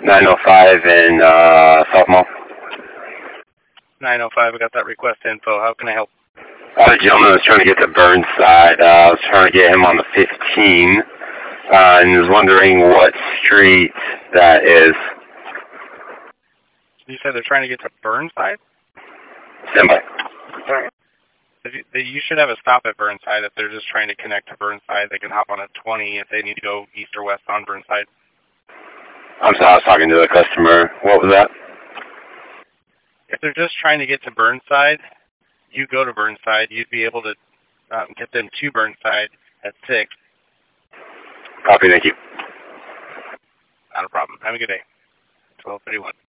905 in Sophomore. 905, I got that request info. How can I help? The gentleman was trying to get to Burnside. I was trying to get him on the 15, and was wondering what street that is. You said they're trying to get to Burnside? Simba. You should have a stop at Burnside. If they're just trying to connect to Burnside, they can hop on a 20 if they need to go east or west on Burnside. I'm sorry, I was talking to the customer. What was that? If they're just trying to get to Burnside, you go to Burnside. You'd be able to get them to Burnside at 6. Copy, thank you. Not a problem. Have a good day. 12:31.